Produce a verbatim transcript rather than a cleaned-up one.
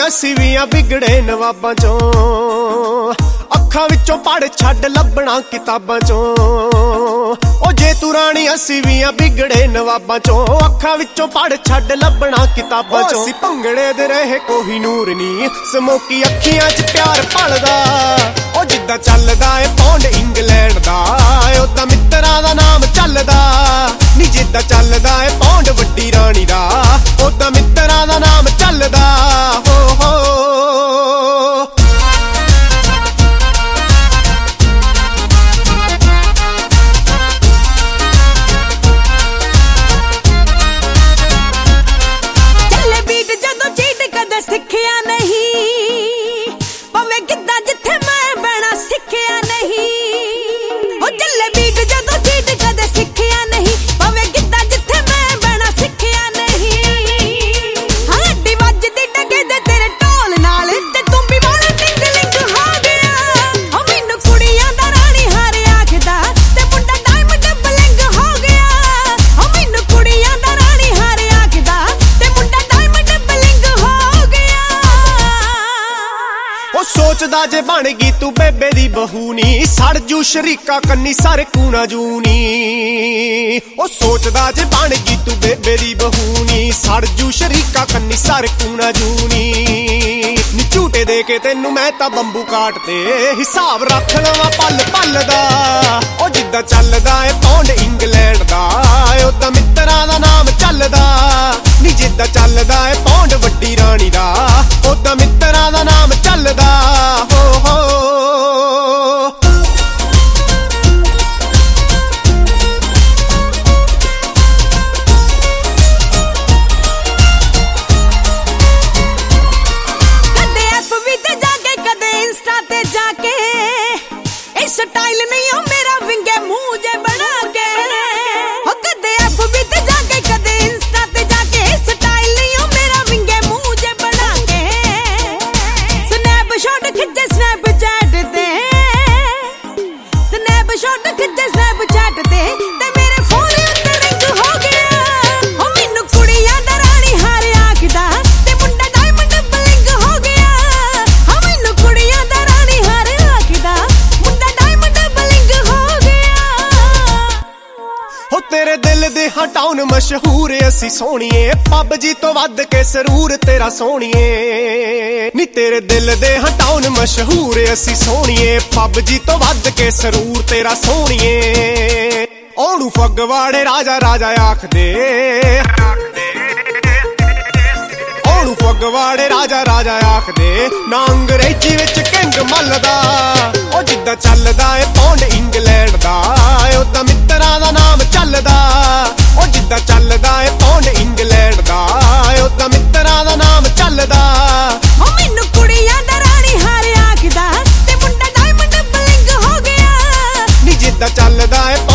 ਅਸੀਂ ਵੀ ਆ ਵਿਗੜੇ ਨਵਾਬਾਂ ਚੋਂ, ਅੱਖਾਂ ਵਿੱਚੋਂ ਪੜ ਛੱਡ ਲੱਭਣਾ ਕਿਤਾਬਾਂ ਚੋਂ। ਉਹ ਜੇ ਤੂੰ ਰਾਣੀ ਅਸੀਂ ਵੀ ਆ ਵਿਗੜੇ ਨਵਾਬਾਂ ਚੋਂ, ਅੱਖਾਂ ਵਿੱਚੋਂ ਪੜ ਛੱਡ ਲੱਭਣਾ ਕਿਤਾਬਾਂ ਚੋਂ। ਅਸੀਂ ਭੰਗੜੇ ਦੇ ਰਹੇ ਕੋਈ ਨੂਰ ਨੀ, ਸਮੋਕੀ ਅੱਖੀਆਂ 'ਚ ਪਿਆਰ ਪਲਦਾ। ਉਹ ਜਿੱਦਾਂ ਚੱਲਦਾ ਏ ਪੌਂਡ ਇੰਗਲੈਂਡ ਦਾ, ਉਦਾਂ ਮਿੱਤਰਾਂ ਦਾ ਨਾਮ ਚੱਲਦਾ ਨੀ। ਜਿੱਦਾਂ ਚੱਲਦਾ ਏ ਪੌਂਡ ਵੱਡੀ ਰਾਣੀ ਦਾ, ਉਦਾਂ ਮਿੱਤਰਾਂ ਦਾ ਨਾਮ ਚੱਲਦਾ। ਹੋ ਹੋ ਸਿੱਖਿਆ ਨਹੀਂ ਭਾਵੇਂ ਕਿੱਦਾਂ ਜਿੱਥੇ ਮੈਂ ਬਹਿਣਾ ਸਿੱਖਿਆ ਨਹੀਂ। ਉਹ ਚੱਲੇ ਬੀਟ ਜਦੋਂ ਚੀਟ ਕਦੇ ਸਿੱਖਿਆ ਨਹੀਂ, ਭਾਵੇਂ ਕਿੱਦਾਂ ਜਿੱਥੇ ਮੈਂ ਬਹਿਣਾ ਸਿੱਖਿਆ ਨਹੀਂ। ਹਾਂ ਅੱਡੀ ਵੱਜਦੀ ਡਗੇ ਦੇ ਤੇਰੇ ਢੋਲ ਨਾਲ, ਤੇ ਤੂੰ ਵੀ ਵਾਲਾ ਟਿੰਗਲਿੰਗ ਹੋ ਗਿਆ। ਉਹ ਮੈਨੂੰ ਕੁੜੀਆਂ ਦਾ ਰਾਣੀ ਹਾਰ ਆਖਦਾ, ਤੇ ਮੁੰਡਾ ਡਾਇਮੰਡ ਬਲਿੰਗ ਹੋ ਗਿਆ। ਉਹ ਮੈਨੂੰ ਕੁੜੀਆਂ ਦਾ ਰਾਣੀ ਹਾਰ ਆਖਦਾ, ਤੇ ਮੁੰਡਾ ਡਾਇਮੰਡ ਬਲਿੰਗ ਹੋ ਸੋਚਦਾ ਜੇ ਬਣ ਗਈ ਤੂੰ ਬੇਬੇ ਦੀ ਬਹੂ ਨੀ, ਸੜ ਜੂ ਸ਼ਰੀਕਾ ਕੰਨੀ ਸਾਰੇ ਕੂਣਾ ਜੂ ਨੀ। ਉਹ ਸੋਚਦਾ ਜੇ ਬਣ ਗਈ ਤੂੰ ਬੇਬੇ ਦੀ ਬਹੂ ਨੀ, ਸੜ ਜੂ ਸ਼ਰੀਕਾ ਕੰਨੀ ਸਾਰੇ ਕੂਣਾ ਜੂ ਨੀ। ਨੀ ਝੂਟੇ ਦੇ ਕੇ ਤੈਨੂੰ ਮੈਂ ਤਾਂ ਬੰਬੂ ਕਾਟ ਤੇ ਹਿਸਾਬ ਰੱਖ ਲਵਾਂ ਪਲ ਪਲ ਦਾ। ਉਹ ਜਿੱਦਾਂ ਚੱਲਦਾ ਏ ਪੌਂਡ ਇੰਗਲੈਂਡ ਦਾ, ਉਦਾਂ ਮਿੱਤਰਾਂ ਦਾ ਨਾਮ ਚੱਲਦਾ ਨੀ। ਜਿੱਦਾਂ ਚੱਲਦਾ ਏ ਪੌਂਡ ਵੱਡੀ ਰਾਣੀ ਦਾ, ਉਦਾਂ ਮਿੱਤਰਾਂ ਦਾ ਨਾਮ ਚੱਲਦਾ। ਹੋ ਹੋ ਕਦੇ ਐਫ ਵੀ ਤੇ ਜਾ ਕੇ, ਕਦੇ ਇੰਸਟਾ ਤੇ ਜਾ ਕੇ, ਇਹ ਸਟਾਈਲ ਨਹੀਂ ਉਹ ਮੇਰਾ ਵਿੰਗੇ ਮੂੰਹ ਜੇ ਬਣਾ ਕੇ। ਹੋ ਕਦੇ ਐਫ ਵੀ ਤੇ ਜਾ ਕੇ, ਕਦੇ ਇੰਸਟਾ ਤੇ ਜਾ ਕੇ, ਇਹ ਸਟਾਈਲ ਨਹੀਂ ਉਹ ਮੇਰਾ ਵਿੰਗੇ ਮੂੰਹ ਜੇ ਬਣਾ ਕੇ। ਸਨੈਪ ਸ਼ਾਟ ਖਿੱਚੇ ਸਨੈਪਚੈਟ ਤੇ, ਸਨੈਪ ਸ਼ਾਟ ਖਿੱਚੇ ਸਨੈਪਚੈਟ ਤੇ, ਤੇ ਮੇਰੇ ਫੋਨ ਉੱਤੇ ਰਿੰਗ ਹੋ ਗਿਆ। ਉਹ ਮੈਨੂੰ ਕੁੜੀਆਂ ਦਾ ਰਾਣੀ ਹਾਰ ਆਖਦਾ, ਤੇ ਮੁੰਡਾ ਡਾਇਮੰਡ ਬਲਿੰਗ ਹੋ ਗਿਆ। ਹਾਂ ਮੈਨੂੰ ਕੁੜੀਆਂ ਦਾ ਰਾਣੀ ਹਾਰ ਆਖਦਾ, ਮੁੰਡਾ ਡਾਇਮੰਡ ਬਲਿੰਗ ਹੋ ਗਿਆ। ਹੋ ਤੇਰੇ ਦਿਲ ਦੇ ਹਟਾਉਣ ਮਸ਼ਹੂਰ ਅਸੀਂ ਸੋਹਣੀਏ, ਪੱਬ ਜੀ ਤੋਂ ਵੱਧ ਕੇ ਸਰੂਰ ਤੇਰਾ ਸੋਹਣੀਏ ਨੀ। ਤੇਰੇ ਦਿਲ ਦੇ ਹਟਾਉਣ ਮਸ਼ਹੂਰ ਅਸੀਂ ਸੋਹਣੀਏ, ਪੱਬ ਜੀ ਤੋਂ ਵੱਧ ਕੇ ਸਰੂਰ ਤੇਰਾ ਸੋਹਣੀਏ। ਉਹਨੂੰ ਫਗਵਾੜੇ ਰਾਜਾ ਰਾਜਾ ਆਖਦੇ, ਉਹਨੂੰ ਫਗਵਾੜੇ ਰਾਜਾ ਰਾਜਾ ਆਖਦੇ, ਨਾ ਅੰਗਰੇਜ਼ੀ ਵਿੱਚ ਕਿੰਗ ਮੱਲਦਾ। ਉਹ ਜਿੱਦਾਂ ਚੱਲਦਾ ਏ ਪੌਂਡ ਇੰਗਲੈਂਡ ਦਾ, ਉਦਾਂ ਮਿੱਤਰਾਂ ਦਾ ਨਾਮ ਚੱਲਦਾ। ਉਹ ਜਿੱਦਾਂ ਚੱਲਦਾ ਏ ਪੌਂਡ ਇੰਗਲੈਂਡ ਦਾ, ਉਦਾਂ ਮਿੱਤਰਾਂ ਦਾ ਨਾਮ ਚੱਲਦਾ। ਉਹ ਮੈਨੂੰ ਕੁੜੀਆਂ ਦਾ ਰਾਣੀ ਹਾਰ ਆਖਦਾ, ਤੇ ਮੁੰਡਾ ਡਾਇਮੰਡ ਬਲਿੰਗ ਹੋ ਗਿਆ। ਨੀ ਜਿੱਦਾਂ ਚੱਲਦਾ ਏ